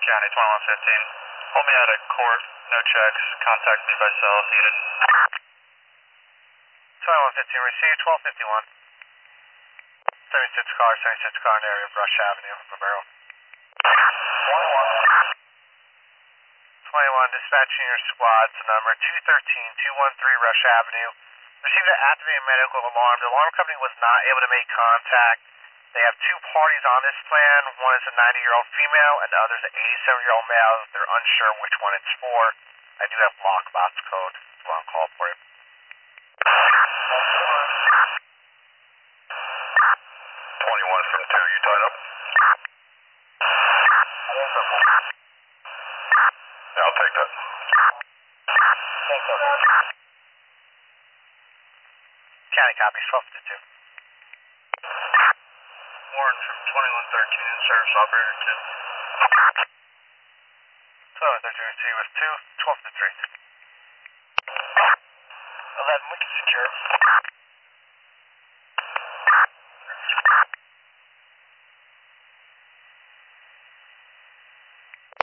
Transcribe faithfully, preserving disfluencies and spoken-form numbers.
County twenty-one fifteen. Hold me out of court, no checks, contact me by cell if needed. twenty-one fifteen, received twelve fifty-one. seventy-six car, seventy-six car in the area of Rush Avenue, Romero. twenty-one. twenty-one, dispatching your squad to number two thirteen two one three Rush Avenue. Received an activated medical alarm. The alarm company was not able to make contact. They have two parties on this plan. One is a ninety-year-old female and the other is an eighty-seven-year-old male. They're unsure which one it's for. I do have lockbox code. It's on call for it. twenty-one from two, you tied up? Yeah, I'll take that. Thank you. County copies, twelve fifty-two. Warren from twenty-one thirteen, service operator two. twenty-one thirteen, receive was two, twelve to three. eleven, we can secure.